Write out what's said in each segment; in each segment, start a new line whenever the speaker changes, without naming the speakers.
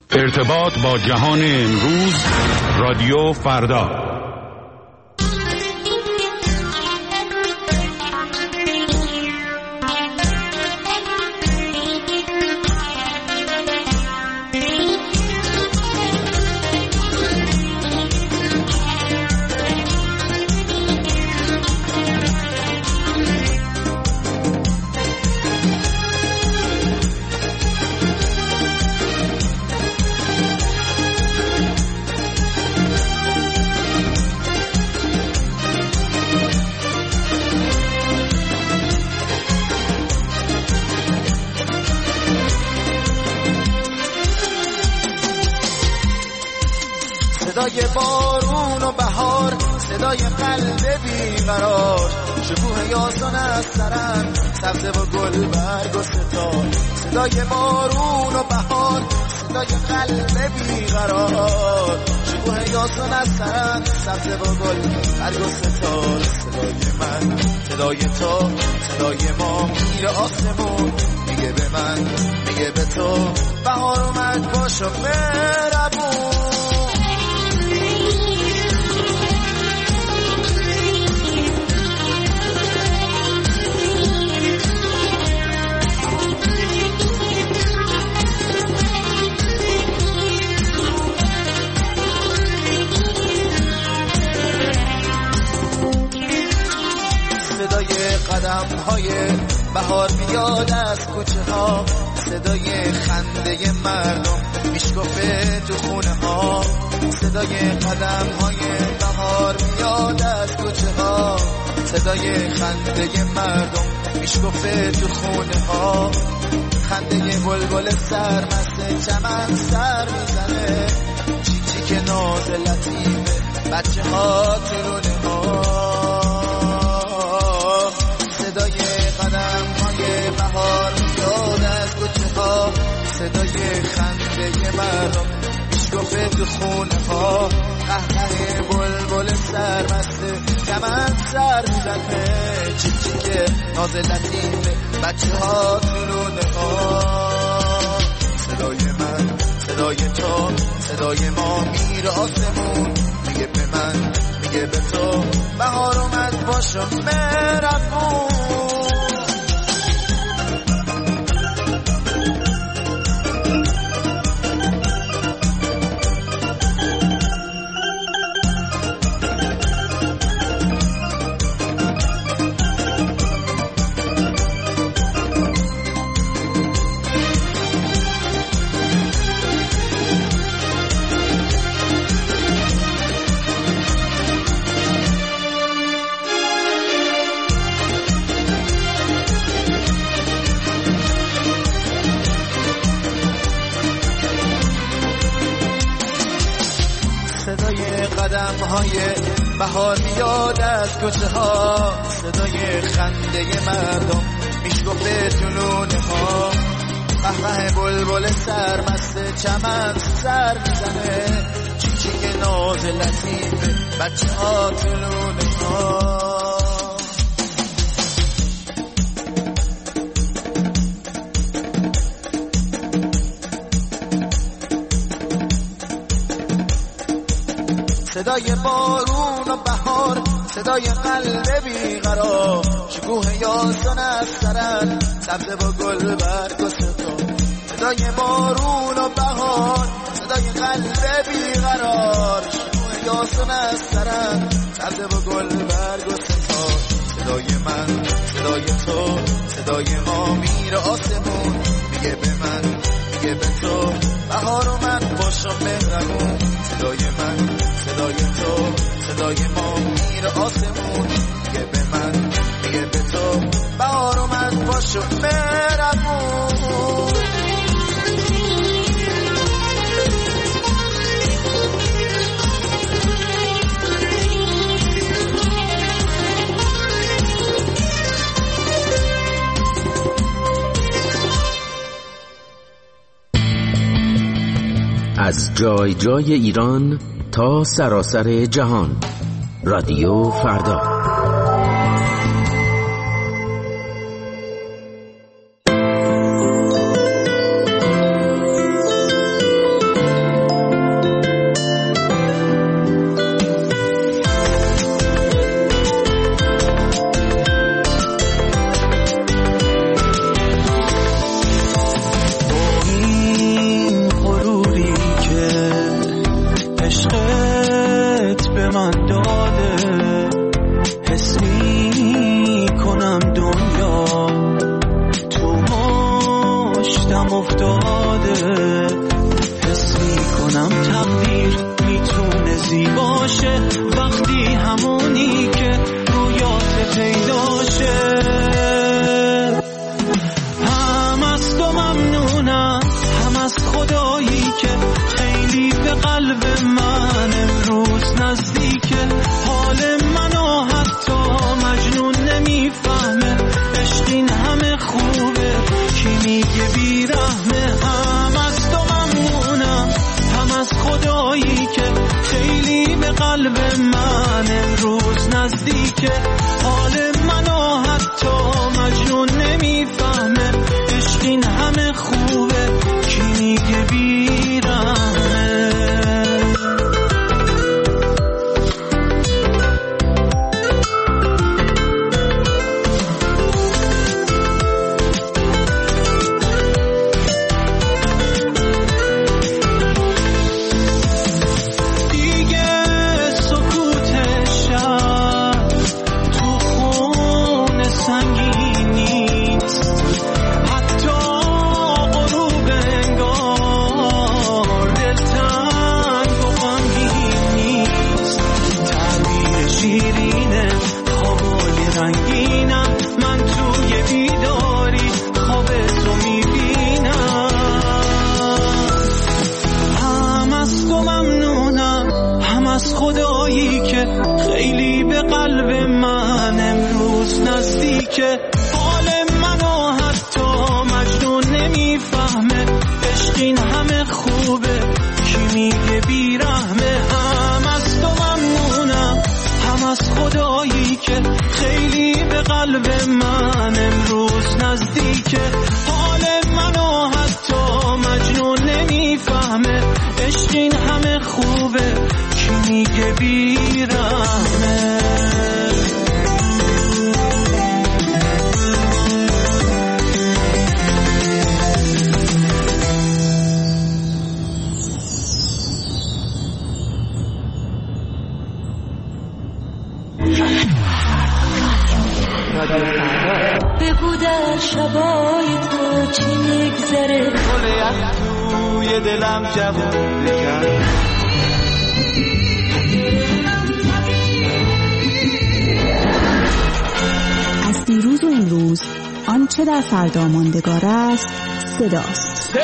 ارتباط با جهان امروز، رادیو فردا.
صدای بارون و بهار، صدای قلب بیقرار، شکوه یاسون از سرن، سبز و گل برگ و ستار. صدای بارون و بهار، صدای قلب بیقرار، شکوه یاسون از سرن، سبز و گل برگ و ستار. صدای من، صدای تو، صدای ما میره آسمون، میگه به من، میگه به تو، بهار اومد باش و مهربون. صدای قدم های بهار میاد از کوچه ها، صدای خنده مردم میشکفه تو خونه ها. صدای قدم های بهار میاد از کوچه ها، صدای خنده مردم میشکفه تو خونه ها. خنده بلبل سرمست چمن سر میزنه، چیچی که ناز لطیفه بچه ها تو رونه ها. صدای قدم های بهار میاد از کوچه ها، صدای خنده مردم میشکفه تو خونه ها. قهقه بلبل سرمست چمن سر میزنه، چیچی که ناز لطیفه بچه ها تو رونه ها. صدای من، صدای تو، صدای ما میره آسمون، میگه به من، میگه به تو، بهار اومد باش و مهربون. قدم های بهار میاد از کوچه ها، صدای خنده مردم میشکفه تو لونه ها. قهقه بلبل سرمست چمن سر میزنه، چیچی که ناز لطیفه بچه ها تو لونه ها. صدای بارون و بهار، صدای قلب بیقرار، شکوه یاسون از سرن، سبز و گل برگ و ستار. صدای بارون و بهار، صدای قلب بیقرار، شکوه یاسون از سرن، سبز و گل برگ و ستار. صدای من، صدای تو، صدای ما میره آسمون، میگه به من، میگه به تو، بهار اومد باش و مهربون. صدای من، صدای تو، صدای ما میره آسمون، میگه به من، میگه به تو، بهار اومد باش و مهربون.
از جای جای ایران تا سراسر جهان، رادیو فردا.
افتاده. حس میکنم تقدیر میتونه زیباشه وقتی همونی که رویات پیداشه. هم از تو ممنونم، هم از خدایی که خیلی به قلب من امروز نزدیکه. حال منو حتی مجنون نمیفهمه، عشق این همه خوبه کی میگه بیرحمه. هم از تو ممنونم، هم از خدایی که خیلی به قلب من امروز نزدیکه. حال منو حتی مجنون نمیفهمه، عشق این همه خوبه کی میگه بیرحمه. خدایی که خیلی به قلب من امروز نزدیکه. حال منو حتی مجنون نمیفهمه، عشق این همه خوبه کی میگه بیرحمه. هم از تو ممنونم، هم از خدایی که خیلی به قلب من امروز نزدیکه. حال منو حتی مجنون نمیفهمه، عشق این همه خوبه کی میگه بیرحمه.
بگو در شبای تو چی میگذره،
کلیت توی دلم جوون بکن.
از دیروز و امروز آنچه در فردا ماندگار است صداست.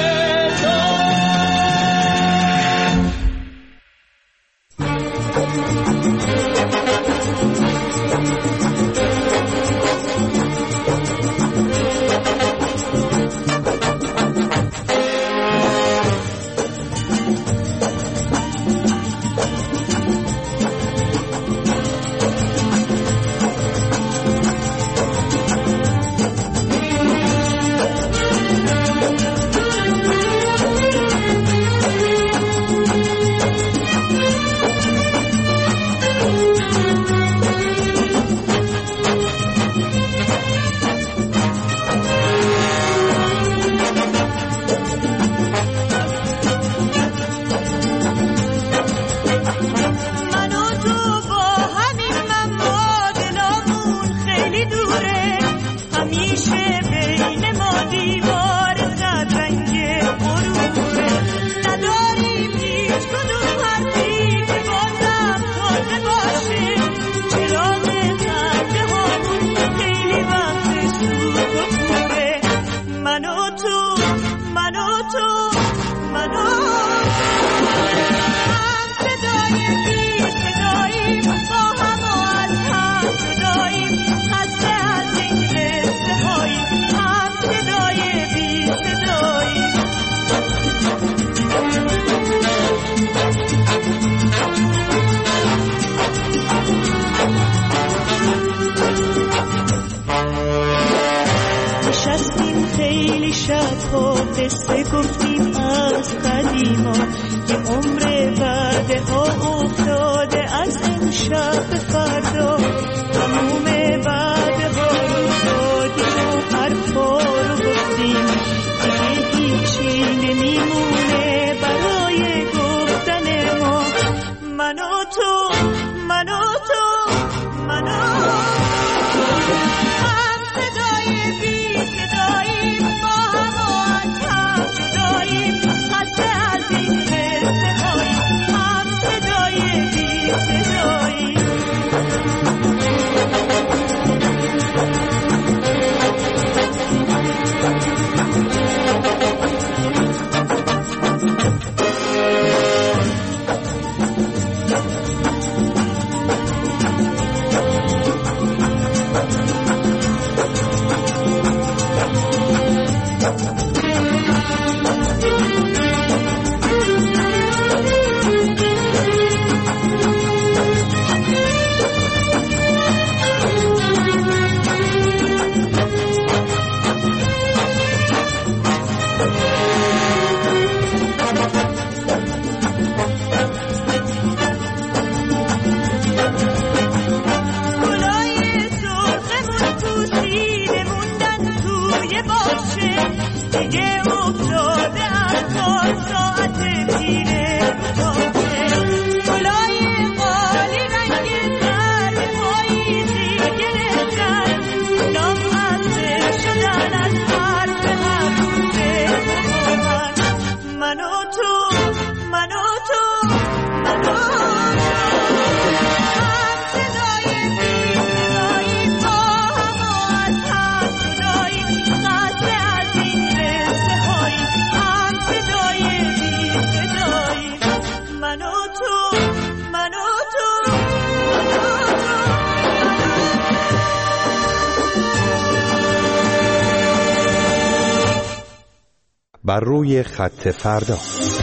قصه گفتیم از قدیما، یه عمر بعد ها افتاده از امشب به فردا. تموم بعد ها رو دادیم و حرفا رو گفتیم، دیگه هیچی نمیمونه برای گفتن ما. من و تو، من و تو، من و هم صدای بی صدایی با هم و از هم جدا.
بر روی خط فردا.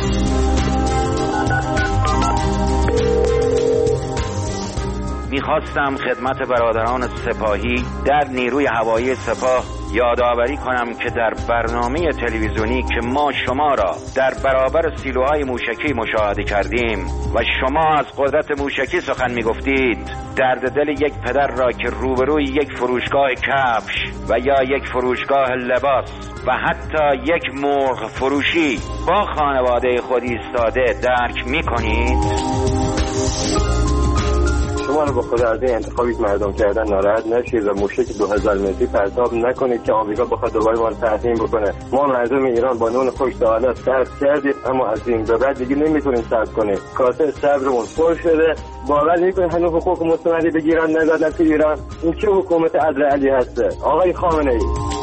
میخواستم خدمت برادران سپاهی در نیروی هوایی سپاه یادآوری کنم که در برنامه تلویزیونی که ما شما را در برابر سیلوهای موشکی مشاهده کردیم و شما از قدرت موشکی سخن میگفتید، درد دل یک پدر را که روبروی یک فروشگاه کفش و یا یک فروشگاه لباس و حتی یک مرغ فروشی با خانواده خود ایستاده درک میکنید؟
شما رو با خدا از این انتخابی که مردم کردن ناراحت نشید و موشک 2000 متری پرتاب نکنید که آمریکا بخواد دوباره ما رو تحریم بکنه. ما مردم ایران با نون خوش تا حالا صبر کردیم، اما از این به بعد دیگه نمیتونیم صبر کنیم. کاسه صبرمون پر شده. باور نمی‌کنید هنوز حقوق مستمری بگیرن ندادن تو ایران. این چه حکومت عدل علی هسته آقای خامنه‌ای؟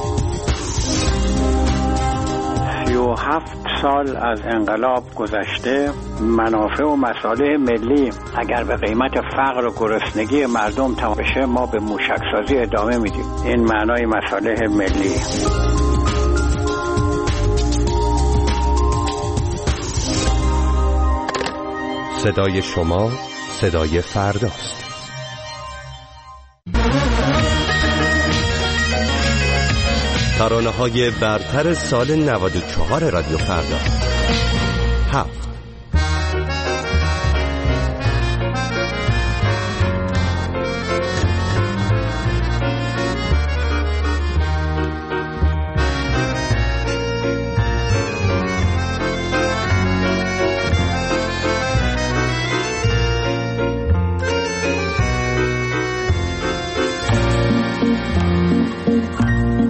37 سال از انقلاب گذشته، منافع و مصالح ملی اگر به قیمت فقر و گرسنگی مردم تمام بشه، ما به موشکسازی ادامه میدیم. این معنای مصالح ملی.
صدای شما صدای فرداست. ترانه‌های برتر سال 94 رادیو فردا. 7.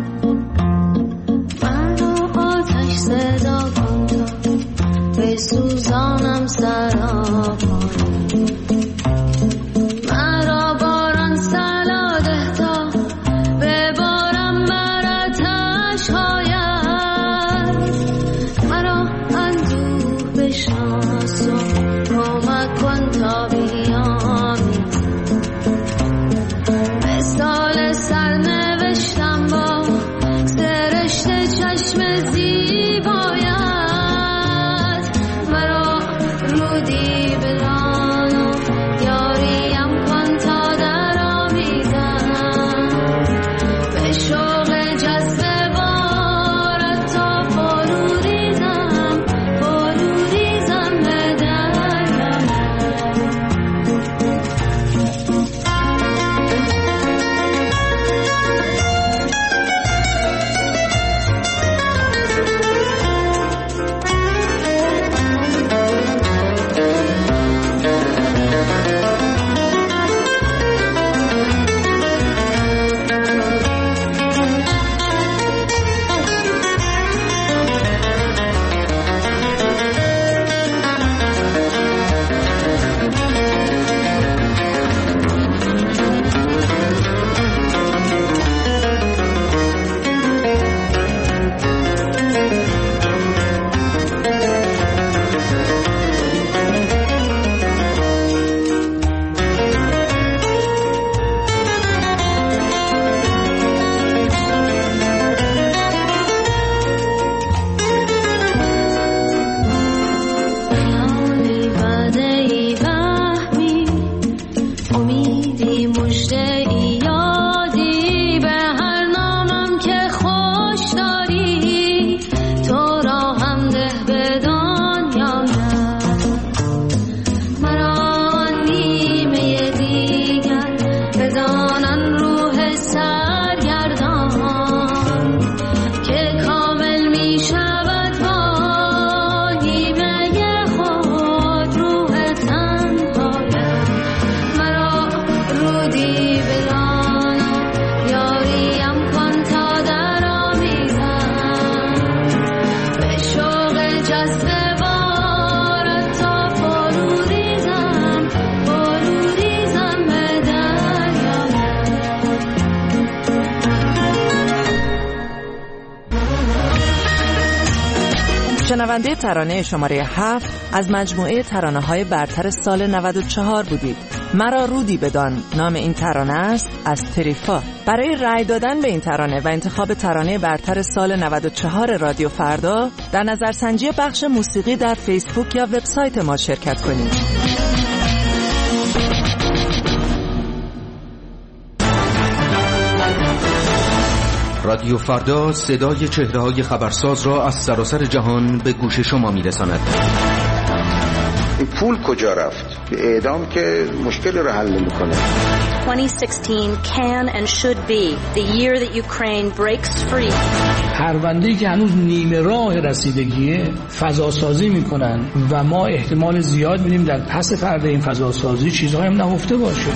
صدا کن تا به شنونده ترانه شماره 7 از مجموعه ترانه‌های برتر سال 94 بودید. مرا رودی بدان نام این ترانه است از تریفا. برای رأی دادن به این ترانه و انتخاب ترانه برتر سال 94 رادیو فردا در نظرسنجی بخش موسیقی در فیسبوک یا وبسایت ما شرکت کنید.
رادیو فردا صدای چهره‌های خبرساز را از سراسر جهان به گوش شما می‌رساند.
این پول کجا رفت؟ اعدام که مشکل رو حل نمی‌کنه.
2016 can and should be the year that Ukraine breaks free.
پرونده‌ای که هنوز نیمه راه رسیدگیه فضاسازی می‌کنن و ما احتمال زیاد می‌بینیم در پس پرده این فضاسازی چیزهایی هم نهفته باشه.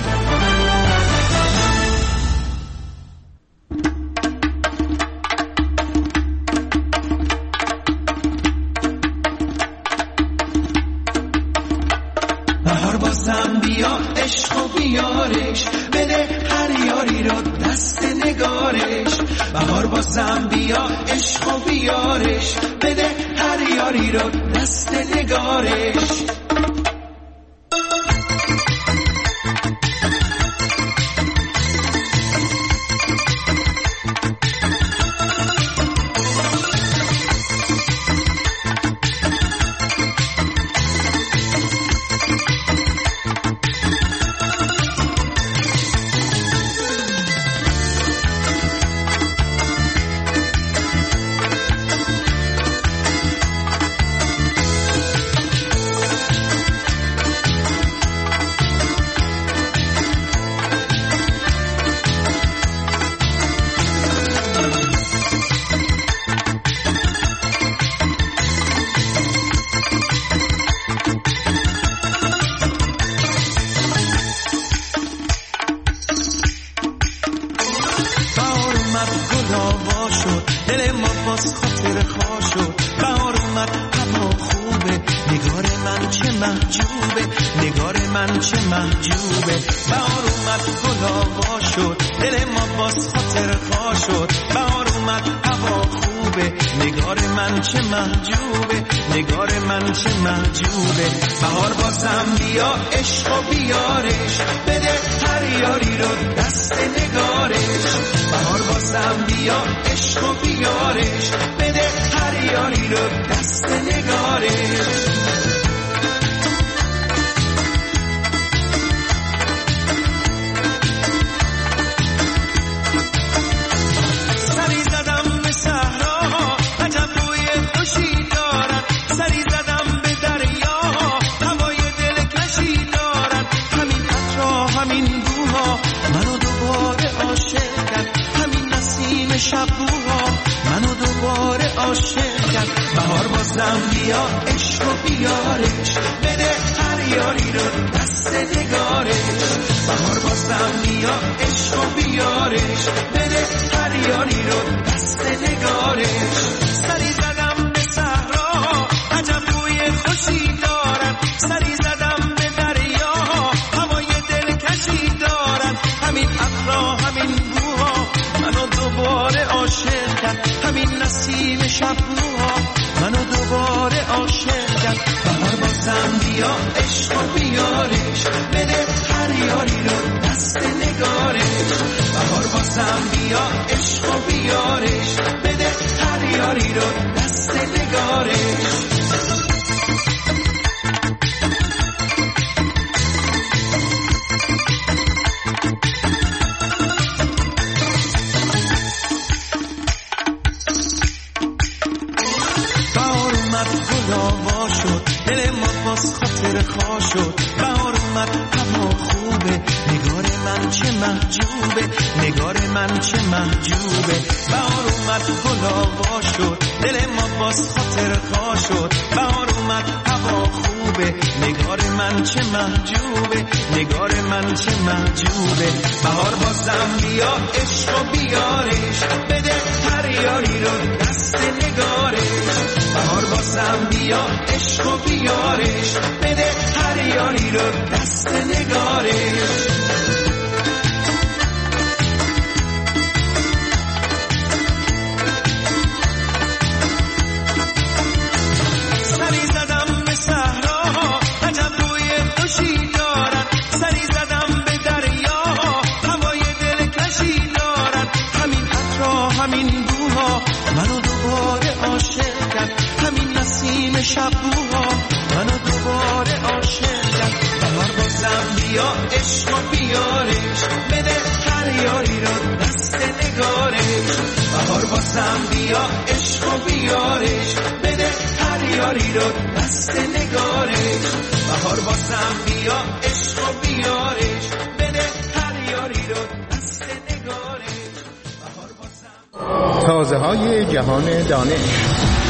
نیم شبوها منو دوباره عاشقم. بهار بازم بیا عشق و بیارش، بده هر یاری رو دست نگارش. بهار بازم بیا عشق و بیارش، بده هر یاری رو دست نگارش. بهار بازم بیا عشق و بیارش، بده هر یاری رو دست نگارش. بهار بازم.
تازه های جهان دانش.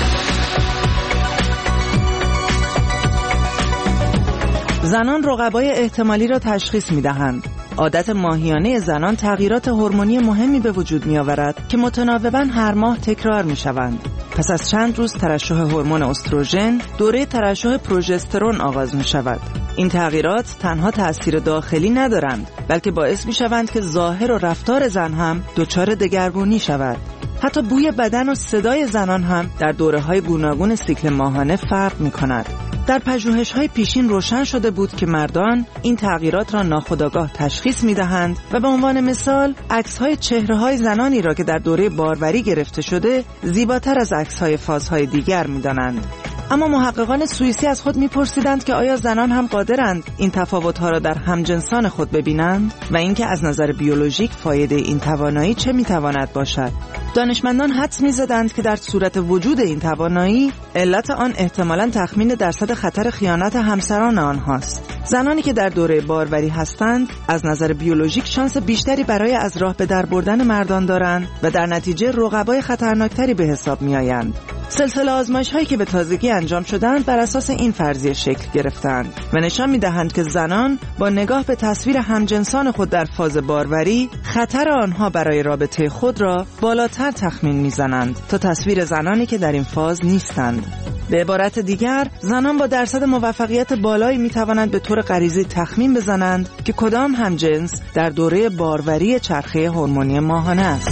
زنان رقبای احتمالی را تشخیص می‌دهند. عادت ماهیانه زنان تغییرات هورمونی مهمی به وجود می‌آورد که متناوباً هر ماه تکرار می‌شوند. پس از چند روز ترشح هورمون استروژن، دوره ترشح پروژسترون آغاز می‌شود. این تغییرات تنها تأثیر داخلی ندارند، بلکه باعث می‌شوند که ظاهر و رفتار زن هم دچار دگرگونی شود. حتی بوی بدن و صدای زنان هم در دوره‌های گوناگون سیکل ماهانه فرق می‌کند. در پژوهش‌های پیشین روشن شده بود که مردان این تغییرات را ناخودآگاه تشخیص می‌دهند و به عنوان مثال عکس‌های چهره‌های زنانی را که در دوره باروری گرفته شده زیباتر از عکس‌های فازهای دیگر می‌دانند. اما محققان سوئیسی از خود می‌پرسیدند که آیا زنان هم قادرند این تفاوت‌ها را در همجنسان خود ببینند و اینکه از نظر بیولوژیک فایده این توانایی چه می‌تواند باشد. دانشمندان حدس می‌زدند که در صورت وجود این توانایی علت آن احتمالاً تخمین درصد خطر خیانت همسران آنهاست. زنانی که در دوره باروری هستند از نظر بیولوژیک شانس بیشتری برای از راه به در بردن مردان دارند و در نتیجه رقبای خطرناکتری به حساب می‌آیند. سلسله آزمایش‌هایی که به تازگی انجام شدند بر اساس این فرضیه شکل گرفتند و نشان می‌دهند که زنان با نگاه به تصویر همجنسان خود در فاز باروری خطر آنها برای رابطه خود را بالاتر تخمین می‌زنند تا تصویر زنانی که در این فاز نیستند. به عبارت دیگر، زنان با درصد موفقیت بالایی می‌توانند به طور غریزی تخمین بزنند که کدام همجنس در دوره باروری چرخه هورمونی ماهانه است.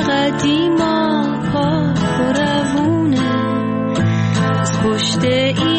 قدیما پا و روونه از پشت این